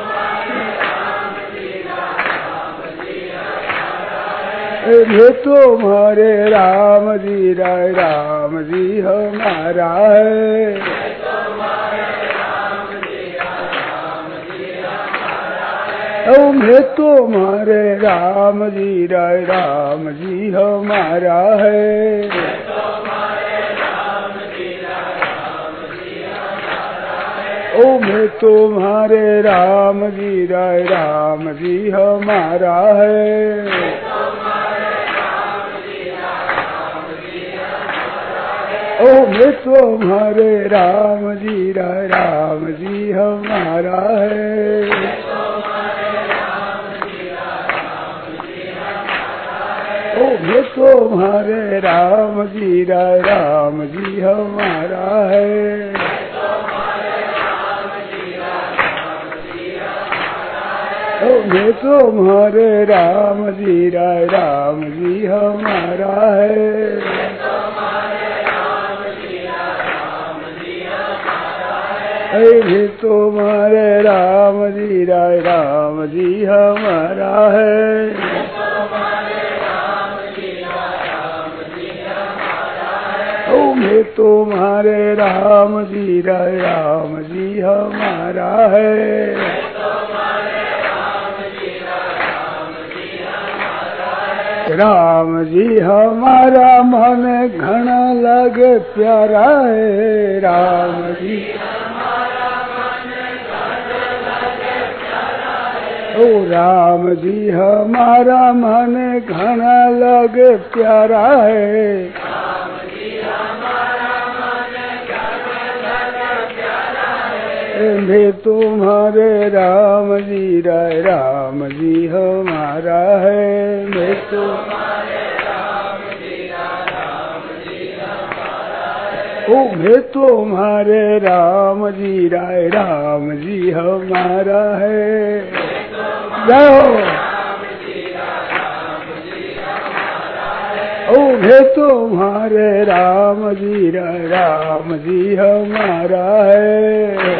S1: मैं तुम्हारे राम जी हमारा है। मैं तुम्हारे राम जी हमारा है। मैं तुम्हारे राम जी हमारा है। मैं तुम्हारे राम जी हमारा है। मैं तुम्हारे राम जी हमारा है। मैं तुम्हारे राम जी हमारा है। मैं तुम्हारे राम जी हमारा है। मैं तुम्हारे राम जी हमारा है। राम जी हमारा मन घना लगे प्यारा है। राम जी राम जी हमारा मन घना लगे प्यारा है। मैं तुम्हारे राम जी हमारा है। मैं तुम्हारे मैं तुम्हारे राम जी हमारा है। जाओ मैं तुम्हारे राम जी हमारा है।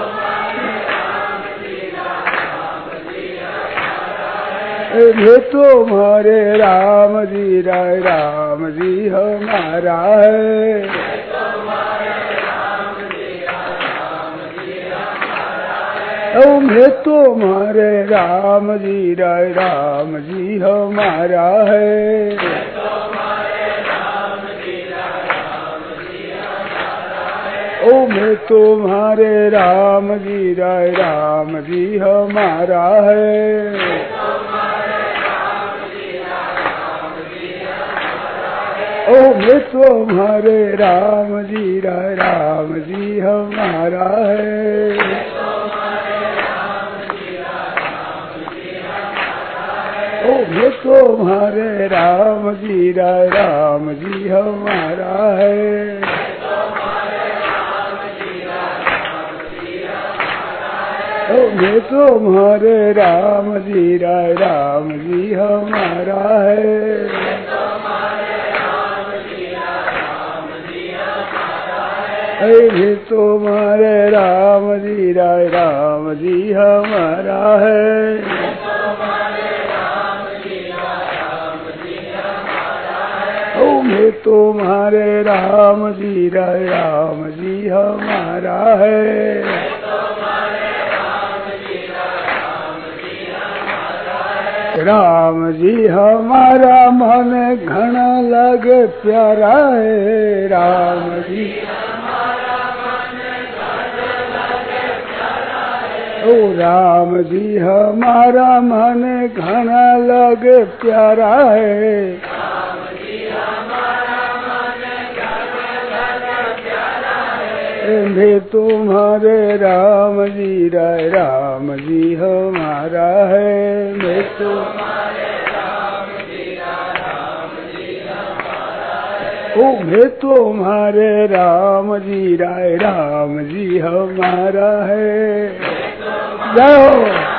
S1: मैं तुम्हारे राम जी हमारा है। मैं तुम्हारे राम जी हमारा है। मैं तुम्हारे राम जी हमारा है। मैं तुम्हारे राम जी हमारा है। मैं तुम्हारे राम जी हमारा है। मैं तुम्हारे राम जी हमारा है। मैं तुम्हारे राम जी हमारा है। मैं तुम्हारे राम जी हमारा है। राम जी हमारा मन घना लगे प्यारा है। राम जी ओ राम जी हमारा मन घना लगे प्यारा है। मैं तुम्हारे राम जी हमारा है। मैं तुम्हारे राम जी हमारा है। ओ मैं तुम्हारे राम जी हमारा है। जाओ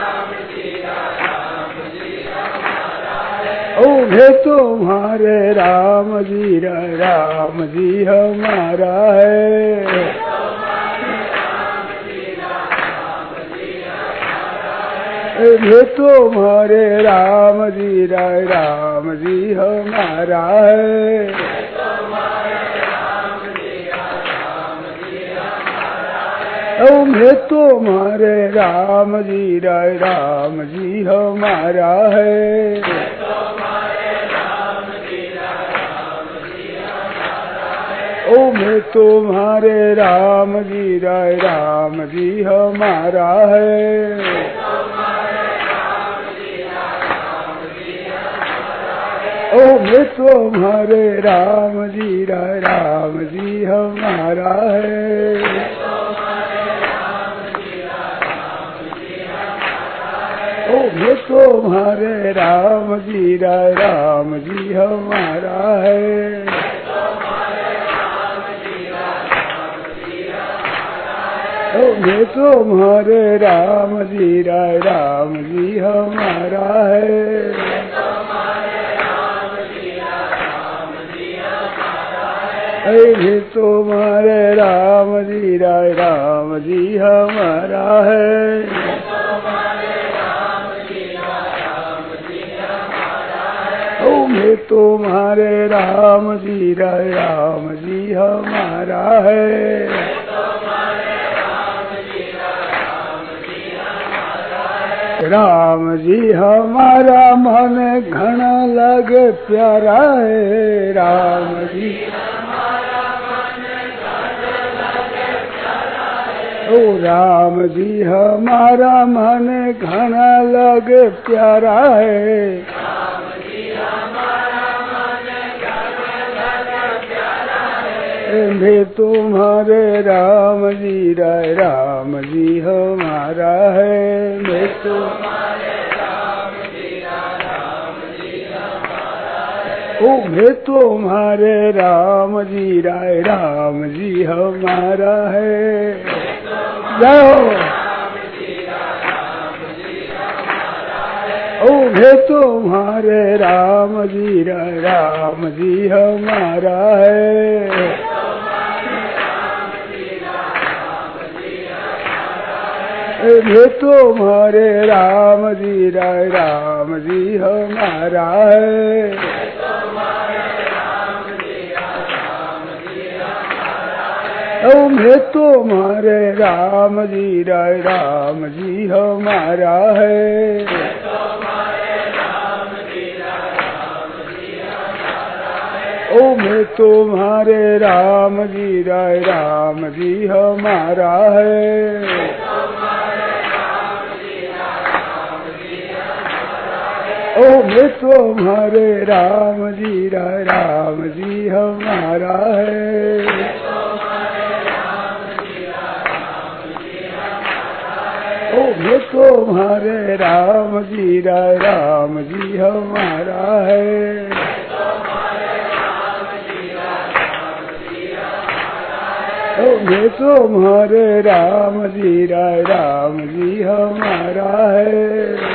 S1: ओ मैं तुम्हारे राम जी हमारा है। मैं तुम्हारे राम जी हमारा है। ओ मैं तुम्हारे राम जी हमारा है। ओ मैं तुम्हारे राम जी हमारा है। ओ मैं तुम्हारे राम जी हमारा है। ओ मैं तुम्हारे राम जी हमारा है। ओ मैं तुम्हारे राम जी हमारा है। मैं तुम्हारे राम जी हमारा है। ओ मैं तुम्हारे राम जी हमारा है। राम जी हमारा मन घना लगे प्यारा है। राम जी ओ राम जी हमारा मन घना लगे प्यारा है। मैं तुम्हारे राम जी हमारा है। मैं तुम्हारे राम जी हमारा है। ओ मैं तुम्हारे राम जी हमारा है। जाओ ओ मैं तुम्हारे राम जी हमारा है। मैं तुम्हारे राम जी हमारा है। ओ मैं तुम्हारे राम जी हमारा है। ओ मैं तुम्हारे राम जी हमारा है। ओ मैं तुम्हारे राम जी हमारा है। ओ मैं तुम्हारे राम जी हमारा है। ओ मैं तुम्हारे राम जी हमारा है।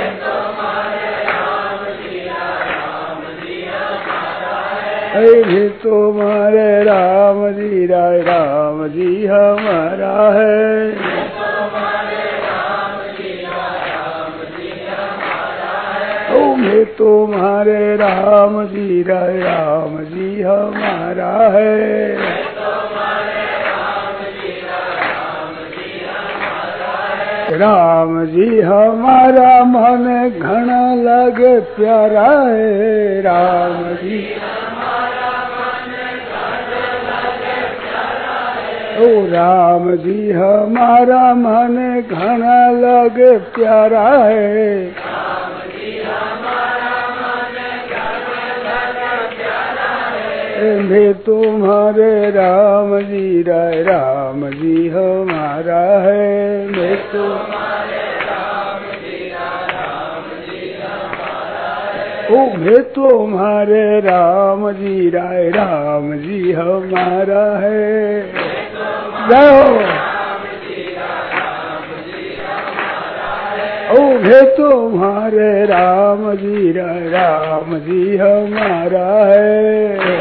S1: मैं तुम्हारे राम जी हमारा है। ओ मैं तुम्हारे राम जी हमारा है। राम जी हमारा मन घना लगे प्यारा है। राम जी ओ राम जी हमारा मन घना लगे प्यारा है। मैं तुम्हारे राम जी हमारा है। मैं तुम्हारे राम जी हमारा है। ओ मैं तुम्हारे राम जी हमारा है। जाओ ओ मैं तुम्हारे राम जी हमारा है।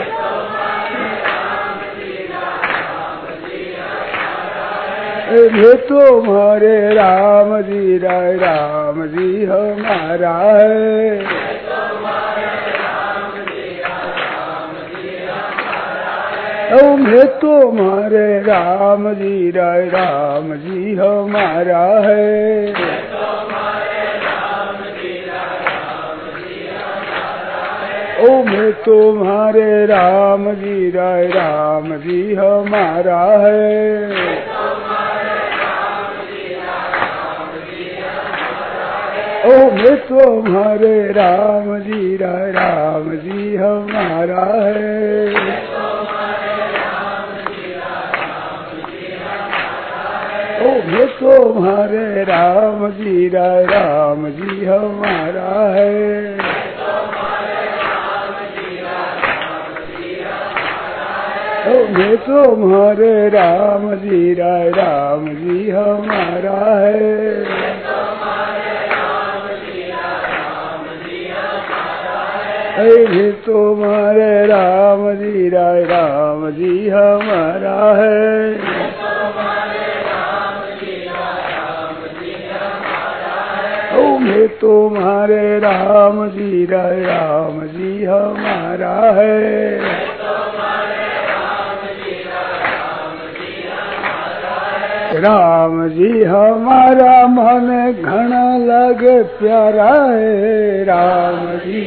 S1: मैं तुम्हारे राम जी हमारा है। ओ मैं तुम्हारे राम जी हमारा है। ओ मैं तुम्हारे राम जी हमारा है। ओ मैं तुम्हारे राम जी हमारा है। ओ मैं तुम्हारे राम जी हमारा है। ओ मैं तुम्हारे राम जी हमारा है। मैं तुम्हारे राम जी हमारा है। ओ मैं तुम्हारे राम जी हमारा है। राम जी हमारा मन घना लगे प्यारा है। राम जी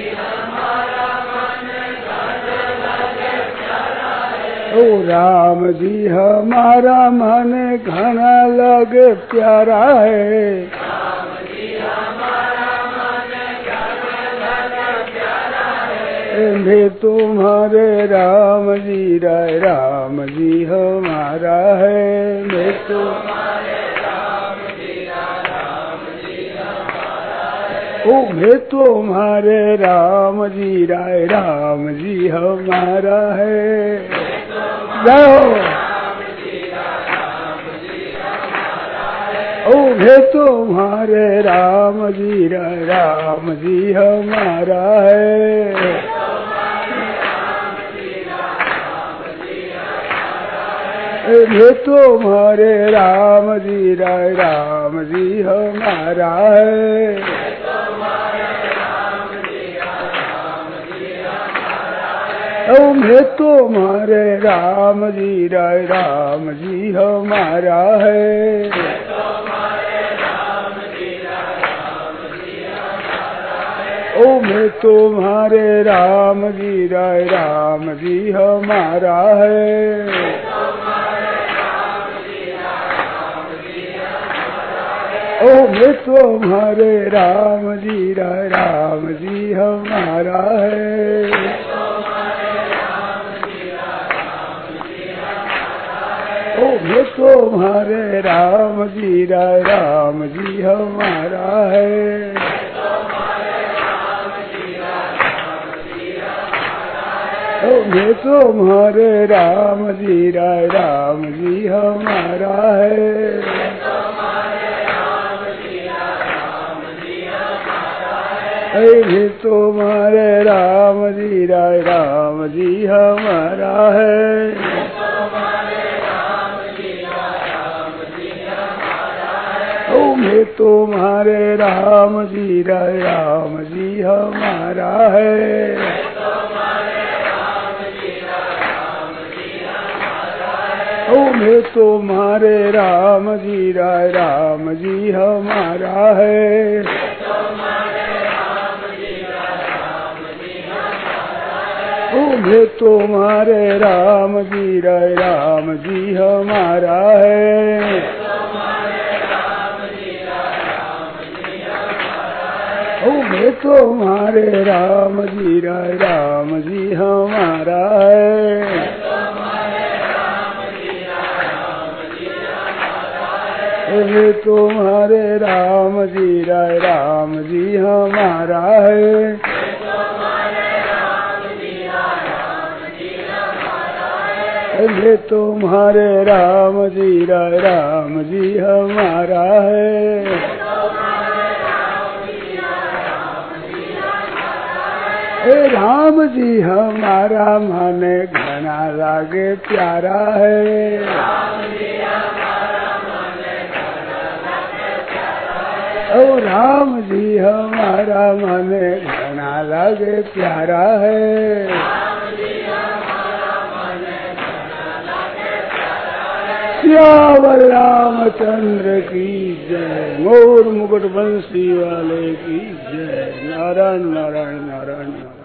S1: ओ राम जी हमारा मन घना लगे प्यारा है। मैं तुम्हारे राम जी हमारा है। मैं तुम्हारे ओ मैं तुम्हारे राम जी हमारा है। जाओ ओ मैं तुम्हारे राम जी हमारा है। मैं तुम्हारे राम जी हमारा है। ओ मैं तुम्हारे राम जी हमारा है। ओ मैं तुम्हारे राम जी हमारा है। ओ मैं तुम्हारे राम जी हमारा है। ओ मैं तुम्हारे राम जी हमारा है। ओ मैं तुम्हारे राम जी हमारा है। मैं तुम्हारे राम जी हमारा है। ओ मैं तुम्हारे राम जी हमारा है। मैं तुम्हारे राम जी हमारा है। मैं तुम्हारे राम जी हमारा है। मैं तुम्हारे राम जी हमारा है। मैं तुम्हारे राम जी हमारा है। मैं तुम्हारे राम जी हमारा है। राम जी हमारा माने घना लागे प्यारा है। राम जी हमारा माने घना लागे प्यारा है। सियावर रामचंद्र की जय। मोर मुकुट बंसी वाले की जय। नारायण नारायण नारायण नारायण।